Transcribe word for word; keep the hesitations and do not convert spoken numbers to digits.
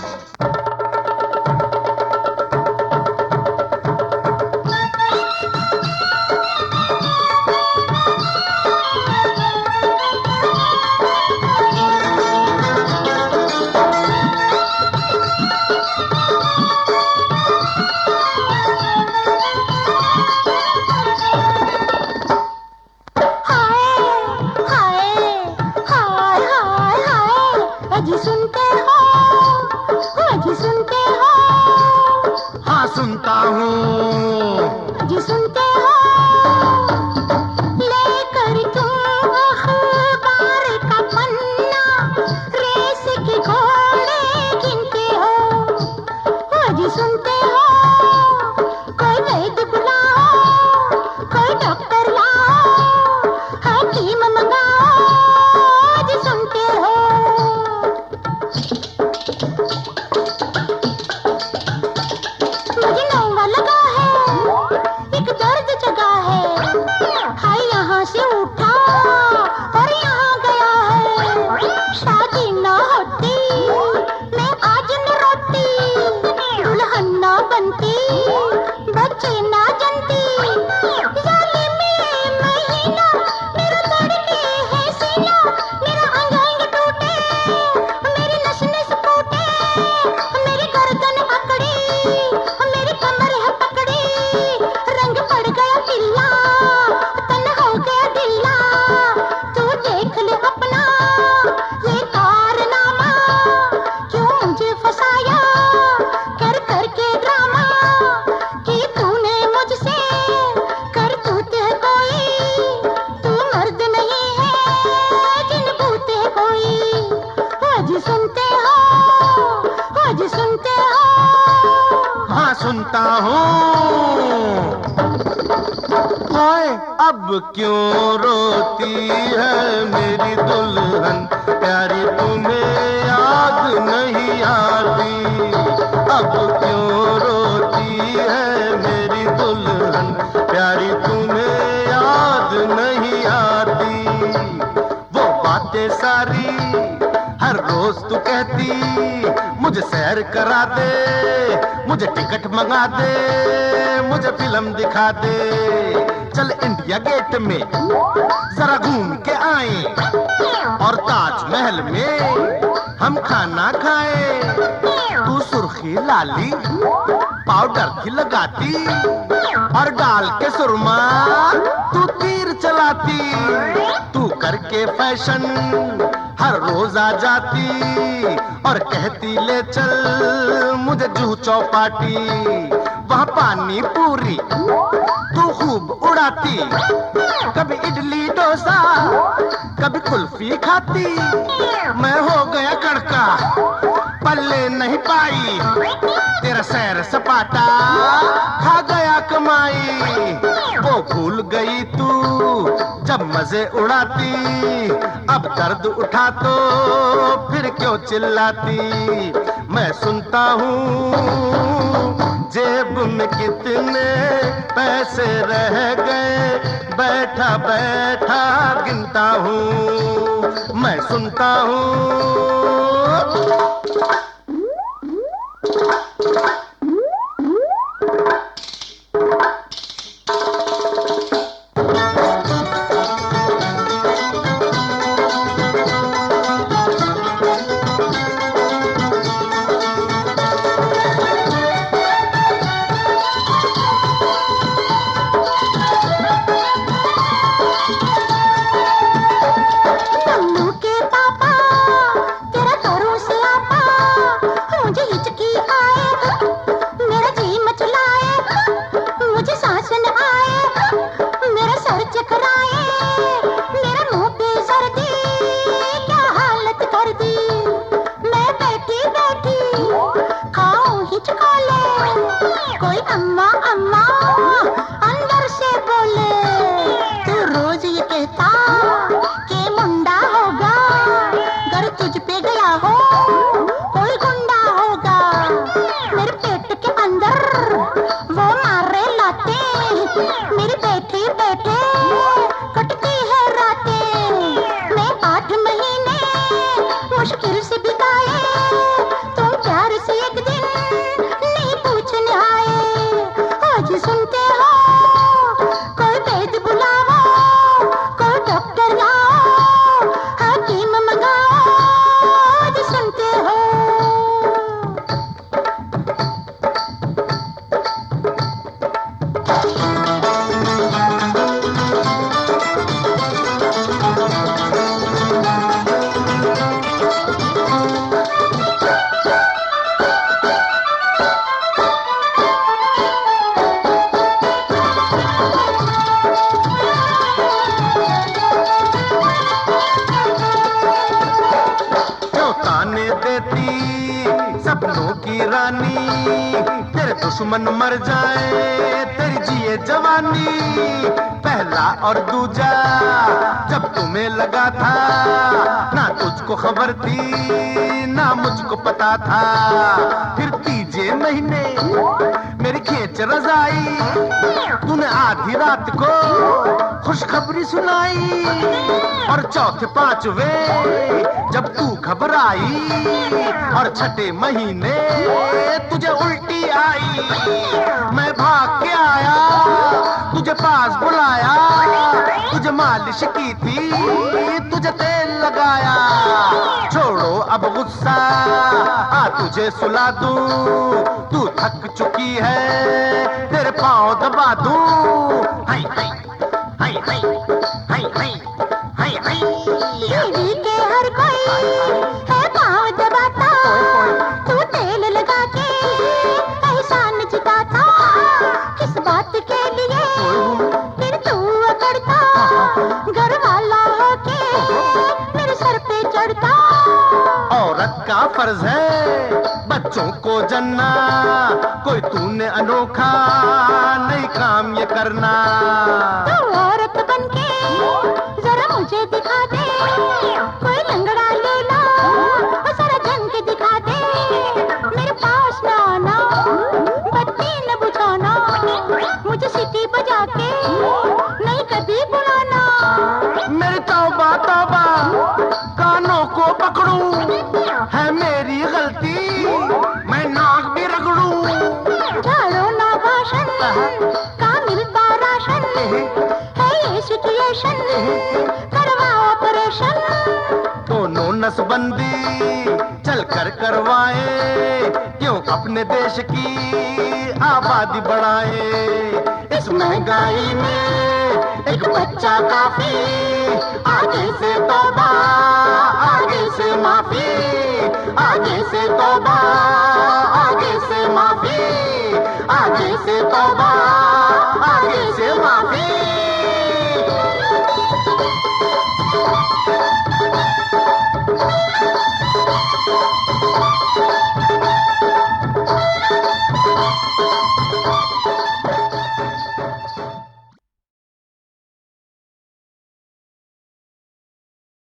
सुनता हूँ जी सुनते हो लेकर तुम अखबार का पन्ना रेस के घोड़े गिनते हो जी सुनते हो कोई वैद्य बुलाओ कोई डॉक्टर लाओ हकीम मंगाओ जी सुनते हो मुझे नौवा लगा है एक दर्द जगा है हाय यहाँ से उठा और यहाँ गया है शादी ना होती मैं आज न रोती दुल्हन ना बनती बच्चे ना जनती जालिमी महीना मेरा तड़के है सीना मेरा अंग अंग टूटे मेरी नस नस फूटे मेरी गर्दन अकड़ी मेरी कमर है पकड़ी रंग पड़ गया पीला तन हो गया ढीला तू देख ले अपना ये कारनामा क्यों मुझे फसाया कर कर के ड्रामा कि तूने मुझसे कर तूते है कोई तू मर्द नहीं है जिन भूते कोई आज सुनते हो आज सुनते हो हाँ सुनता हूँ हाय अब क्यों रोती है मेरी दुल्हन प्यारी तुम्हें याद नहीं आती अब क्यों रोती है मेरी दुल्हन प्यारी तुम्हें याद नहीं आती वो बातें सारी हर रोज तू कहती मुझे सैर करा दे मुझे टिकट मंगा दे मुझे फिल्म दिखा दे चल इंडिया गेट में जरा घूम के आए और ताजमहल में हम खाना खाए तू सुर्खी लाली पाउडर की लगाती और डाल के सुरमा तू तीर चलाती तू करके फैशन हर रोज आ जाती और कहती ले चल मुझे जूह चौपाटी वहाँ पानी पूरी तू खूब उड़ाती कभी इडली डोसा कभी कुल्फी खाती मैं हो गया कड़का पल्ले नहीं पाई तेरा सैर सपाटा खा गया कमाई वो भूल गई तू जब मजे उड़ाती अब दर्द उठा तो फिर क्यों चिल्लाती मैं सुनता हूँ जेब में कितने पैसे रह गए बैठा बैठा गिनता हूँ मैं सुनता हूँ कोई अम्मा अम्मा अंदर से बोले तू रोज ये कहता कि मुंडा होगा घर तुझ पे गया हो कोई गुंडा होगा मेरे पेट के अंदर वो मारे लाते मेरी बैठी बैठे कटती है रातें मैं आठ महीने मुश्किल से बिताए तुम प्यार सपनों की रानी, तेरे दुश्मन मर जाए तेरी जिए जवानी। पहला और दूजा जब तुम्हें लगा था, ना तुझको खबर थी ना मुझको पता था। फिर तीजे महीने मेरी खींच रजाई, तूने आधी रात को खुशखबरी सुनाई। और चौथे पांचवे जब तू घबराई, और छठे महीने तुझे उल्टी आई। मैं भाग के आया तुझे पास बुलाया, तुझे मालिश की थी तुझे तेल लगाया। छोड़ो अब गुस्सा आ तुझे सुला दूं, तू थक चुकी है तेरे पाँव दबा दूं। हाय हाय हाय हाय हाय हाय हाय हाय। बीवी के हर कोई है पाँव दबाता, तू तेल लगा के एहसान जताता। किस बात के लिए फिर तू अकड़ता, घर वाला होके मेरे सर पे चढ़ता। औरत का फर्ज है बच्चों को जन्ना, कोई तूने अनोखा नहीं काम ये करना। तू औरत बनके जरा मुझे दिखा दे, कोई लंगड़ा लूला और जरा जम के दिखा दे। मेरे पास न आना, बत्ती न बुझाना, मुझे सीटी बजा के नहीं कभी बुलाना। मेरी तौबा तौबा कानों को पकड़ूं, है मेरी गलती मैं नाक भी रगड़ूं। झाड़ो ना भाषण का मिलता राशन, है ये सिचुएशन करवा ऑपरेशन। दोनों नसबंदी चल कर करवाए, क्यों अपने देश की आबादी बढ़ाए। इस महंगाई में एक बच्चा काफी, आगे से तौबा आगे से माफी, आगे से तौबा आगे से माफी, आगे से तौबा आगे से माफी।